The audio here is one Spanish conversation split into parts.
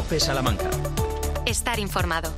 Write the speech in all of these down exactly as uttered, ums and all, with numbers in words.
COPE Salamanca. Estar informado.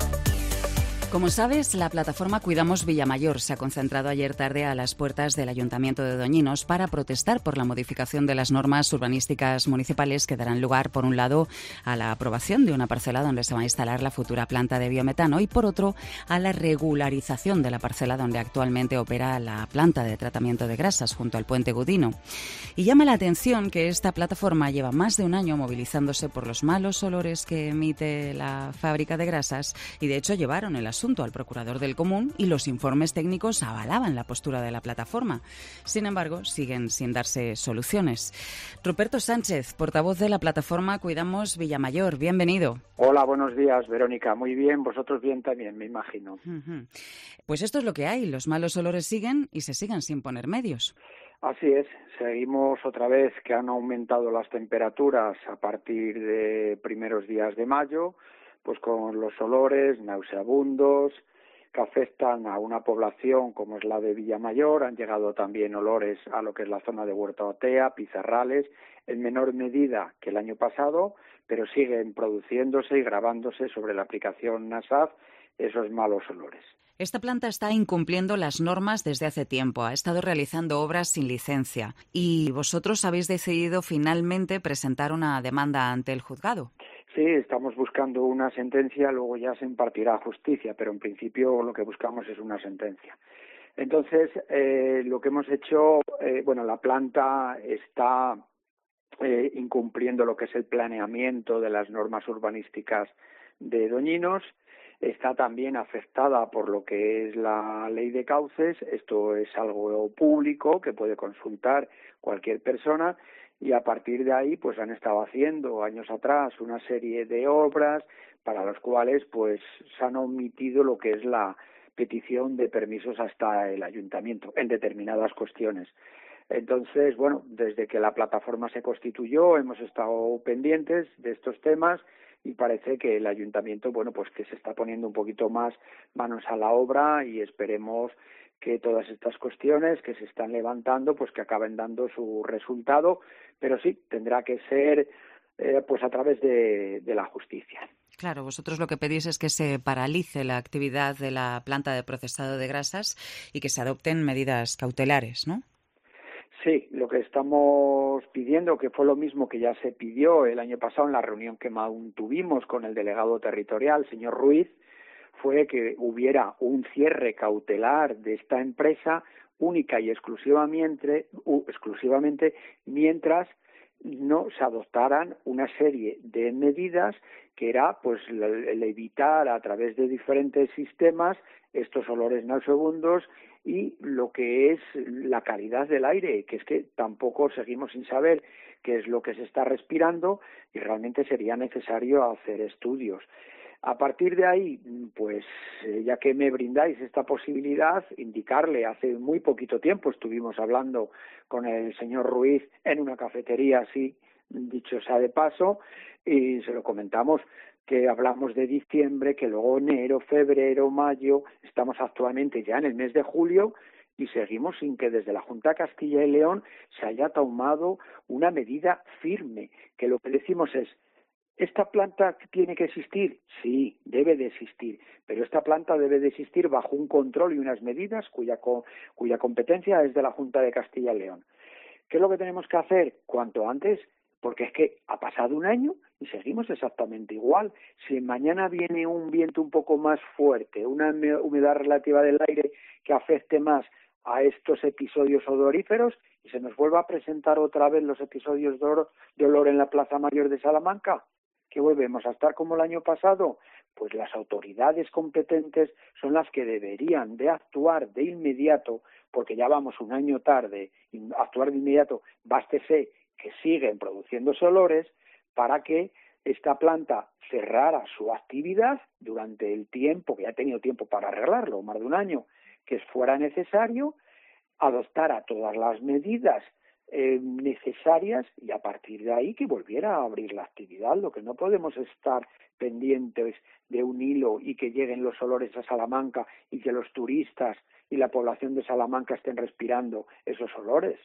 Como sabes, la plataforma Cuidamos Villamayor se ha concentrado ayer tarde a las puertas del Ayuntamiento de Doñinos para protestar por la modificación de las normas urbanísticas municipales que darán lugar, por un lado, a la aprobación de una parcela donde se va a instalar la futura planta de biometano y, por otro, a la regularización de la parcela donde actualmente opera la planta de tratamiento de grasas junto al Puente Gudino. Y llama la atención que esta plataforma lleva más de un año movilizándose por los malos olores que emite la fábrica de grasas y, de hecho, llevaron el asunto al procurador del Común y los informes técnicos avalaban la postura de la plataforma. Sin embargo, siguen sin darse soluciones. Ruperto Sánchez, portavoz de la plataforma Cuidamos Villamayor, bienvenido. Hola, buenos días, Verónica. Muy bien, vosotros bien también, me imagino. Uh-huh. Pues esto es lo que hay, los malos olores siguen y se siguen sin poner medios. Así es, seguimos otra vez que han aumentado las temperaturas a partir de primeros días de mayo, pues con los olores nauseabundos que afectan a una población como es la de Villamayor. Han llegado también olores a lo que es la zona de Huerta Otea, Pizarrales, en menor medida que el año pasado, pero siguen produciéndose y grabándose sobre la aplicación NASAF esos malos olores. Esta planta está incumpliendo las normas desde hace tiempo, ha estado realizando obras sin licencia y vosotros habéis decidido finalmente presentar una demanda ante el juzgado. Sí, estamos buscando una sentencia, luego ya se impartirá justicia, pero en principio lo que buscamos es una sentencia. Entonces, eh, lo que hemos hecho, eh, bueno, la planta está eh, incumpliendo lo que es el planeamiento de las normas urbanísticas de Doñinos, está también afectada por lo que es la ley de cauces. Esto es algo público que puede consultar cualquier persona. Y a partir de ahí pues han estado haciendo años atrás una serie de obras para las cuales pues se han omitido lo que es la petición de permisos hasta el ayuntamiento en determinadas cuestiones. Entonces, bueno, desde que la plataforma se constituyó hemos estado pendientes de estos temas y parece que el ayuntamiento, bueno, pues que se está poniendo un poquito más manos a la obra y esperemos que todas estas cuestiones que se están levantando, pues que acaben dando su resultado, pero sí, tendrá que ser eh, pues a través de, de la justicia. Claro, vosotros lo que pedís es que se paralice la actividad de la planta de procesado de grasas y que se adopten medidas cautelares, ¿no? Sí, lo que estamos pidiendo, que fue lo mismo que ya se pidió el año pasado en la reunión que tuvimos con el delegado territorial, señor Ruiz, fue que hubiera un cierre cautelar de esta empresa única y exclusivamente, uh, exclusivamente mientras no se adoptaran una serie de medidas que era pues el evitar a través de diferentes sistemas estos olores nauseabundos y lo que es la calidad del aire, que es que tampoco seguimos sin saber qué es lo que se está respirando y realmente sería necesario hacer estudios. A partir de ahí, pues ya que me brindáis esta posibilidad, indicarle, hace muy poquito tiempo estuvimos hablando con el señor Ruiz en una cafetería, así dicho sea de paso, y se lo comentamos que hablamos de diciembre, que luego enero, febrero, mayo, estamos actualmente ya en el mes de julio y seguimos sin que desde la Junta de Castilla y León se haya tomado una medida firme, que lo que decimos es: ¿esta planta tiene que existir? Sí, debe de existir, pero esta planta debe de existir bajo un control y unas medidas cuya, cuya competencia es de la Junta de Castilla y León. ¿Qué es lo que tenemos que hacer? Cuanto antes, porque es que ha pasado un año y seguimos exactamente igual. Si mañana viene un viento un poco más fuerte, una humedad relativa del aire que afecte más a estos episodios odoríferos y se nos vuelva a presentar otra vez los episodios de, oro, de olor en la Plaza Mayor de Salamanca, ¿que volvemos a estar como el año pasado? Pues las autoridades competentes son las que deberían de actuar de inmediato, porque ya vamos un año tarde, y actuar de inmediato, bástese que siguen produciéndose olores para que esta planta cerrara su actividad durante el tiempo, que ya ha tenido tiempo para arreglarlo, más de un año, que fuera necesario, adoptara todas las medidas Eh, necesarias y a partir de ahí que volviera a abrir la actividad. Lo que no podemos estar pendientes de un hilo y que lleguen los olores a Salamanca y que los turistas y la población de Salamanca estén respirando esos olores.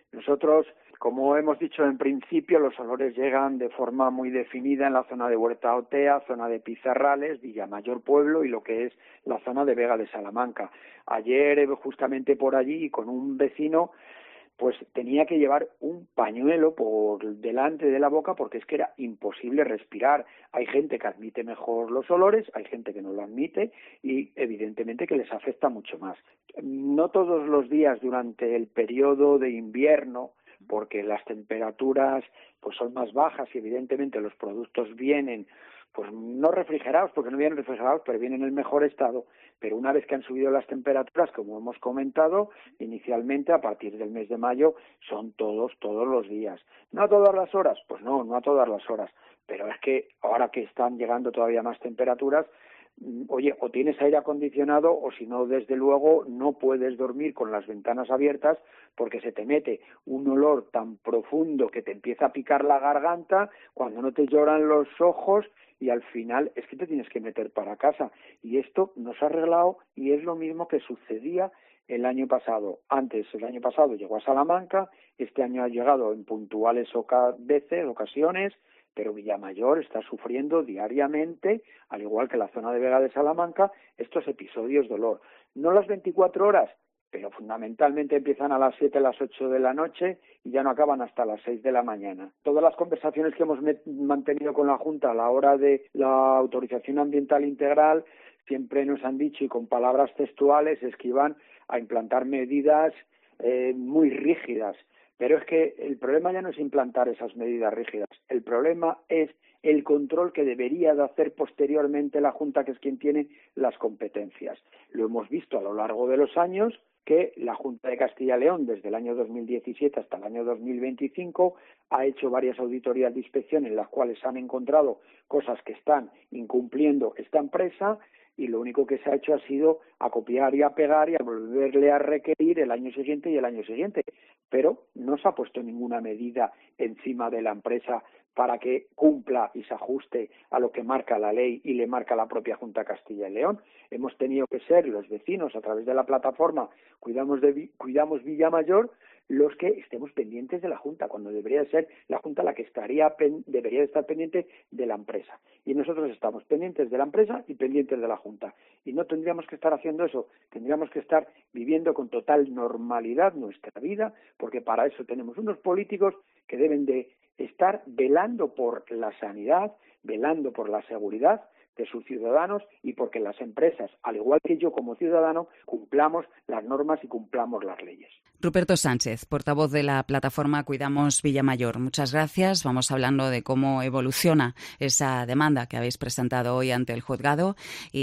Nosotros, como hemos dicho en principio, los olores llegan de forma muy definida en la zona de Huerta Otea, zona de Pizarrales, Villamayor Pueblo y lo que es la zona de Vega de Salamanca. Ayer, justamente por allí, con un vecino, pues tenía que llevar un pañuelo por delante de la boca porque es que era imposible respirar. Hay gente que admite mejor los olores, hay gente que no lo admite y evidentemente que les afecta mucho más. No todos los días durante el periodo de invierno, porque las temperaturas pues son más bajas y evidentemente los productos vienen pues no refrigerados, porque no vienen refrigerados, pero vienen en el mejor estado, pero una vez que han subido las temperaturas, como hemos comentado, inicialmente a partir del mes de mayo son todos, todos los días. ¿No a todas las horas? Pues no, no a todas las horas, pero es que ahora que están llegando todavía más temperaturas, oye, o tienes aire acondicionado o si no, desde luego, no puedes dormir con las ventanas abiertas porque se te mete un olor tan profundo que te empieza a picar la garganta, cuando no te lloran los ojos y al final es que te tienes que meter para casa. Y esto no se ha arreglado y es lo mismo que sucedía el año pasado. Antes, el año pasado llegó a Salamanca, este año ha llegado en puntuales oca- veces, ocasiones, pero Villamayor está sufriendo diariamente, al igual que la zona de Vega de Salamanca, estos episodios de olor. No las veinticuatro horas, pero fundamentalmente empiezan a las siete, a las ocho de la noche y ya no acaban hasta las seis de la mañana. Todas las conversaciones que hemos mantenido con la Junta a la hora de la autorización ambiental integral siempre nos han dicho, y con palabras textuales, es que iban a implantar medidas eh, muy rígidas. Pero es que el problema ya no es implantar esas medidas rígidas, el problema es el control que debería de hacer posteriormente la Junta, que es quien tiene las competencias. Lo hemos visto a lo largo de los años, que la Junta de Castilla y León, desde el año dos mil diecisiete hasta el año dos mil veinticinco, ha hecho varias auditorías de inspección en las cuales han encontrado cosas que están incumpliendo esta empresa, y lo único que se ha hecho ha sido a copiar y a pegar y a volverle a requerir el año siguiente y el año siguiente. Pero no se ha puesto ninguna medida encima de la empresa para que cumpla y se ajuste a lo que marca la ley y le marca la propia Junta de Castilla y León. Hemos tenido que ser los vecinos, a través de la plataforma Cuidamos, de, Cuidamos Villamayor, los que estemos pendientes de la Junta, cuando debería ser la Junta la que estaría debería estar pendiente de la empresa. Y nosotros estamos pendientes de la empresa y pendientes de la Junta. Y no tendríamos que estar haciendo eso, tendríamos que estar viviendo con total normalidad nuestra vida, porque para eso tenemos unos políticos que deben de estar velando por la sanidad, velando por la seguridad de sus ciudadanos y porque las empresas, al igual que yo como ciudadano, cumplamos las normas y cumplamos las leyes. Ruperto Sánchez, portavoz de la plataforma Cuidamos Villamayor. Muchas gracias. Vamos hablando de cómo evoluciona esa demanda que habéis presentado hoy ante el juzgado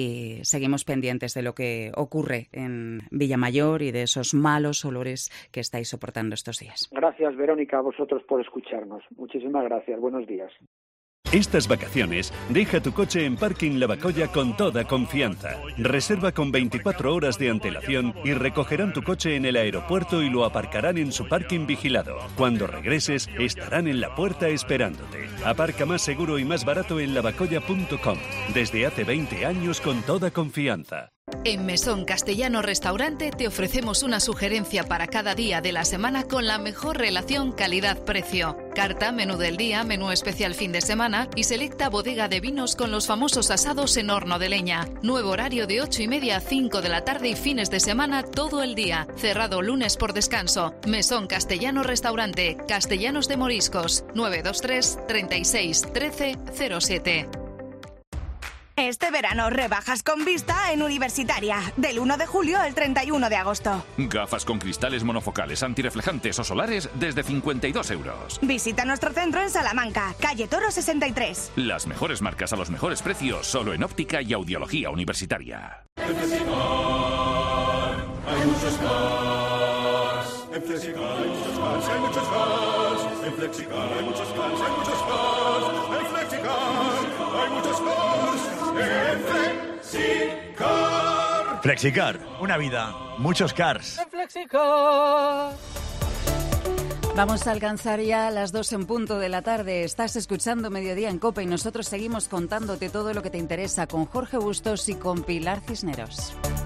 y seguimos pendientes de lo que ocurre en Villamayor y de esos malos olores que estáis soportando estos días. Gracias, Verónica, a vosotros por escucharnos. Muchísimas gracias. Buenos días. Estas vacaciones, deja tu coche en Parking Lavacolla con toda confianza. Reserva con veinticuatro horas de antelación y recogerán tu coche en el aeropuerto y lo aparcarán en su parking vigilado. Cuando regreses, estarán en la puerta esperándote. Aparca más seguro y más barato en lavacolla punto com. Desde hace veinte años con toda confianza. En Mesón Castellano Restaurante te ofrecemos una sugerencia para cada día de la semana con la mejor relación calidad-precio. Carta, menú del día, menú especial fin de semana y selecta bodega de vinos con los famosos asados en horno de leña. Nuevo horario de ocho y media a cinco de la tarde y fines de semana todo el día. Cerrado lunes por descanso. Mesón Castellano Restaurante, Castellanos de Moriscos, nueve dos tres, treinta y seis, trece, cero siete. Este verano rebajas con vista en Universitaria, del uno de julio al treinta y uno de agosto. Gafas con cristales monofocales, antirreflejantes o solares desde cincuenta y dos euros. Visita nuestro centro en Salamanca, calle Toro sesenta y tres. Las mejores marcas a los mejores precios, solo en óptica y audiología universitaria. En Flexicar hay muchos cars. En Flexicar hay muchos cars, hay muchos cars. En Flexicar hay muchos cars, hay muchos cars. En Flexicar hay muchos cars. Flexicar. Flexicar, una vida, muchos cars. Flexicar. Vamos a alcanzar ya las dos en punto de la tarde. Estás escuchando Mediodía en COPE y nosotros seguimos contándote todo lo que te interesa con Jorge Bustos y con Pilar Cisneros.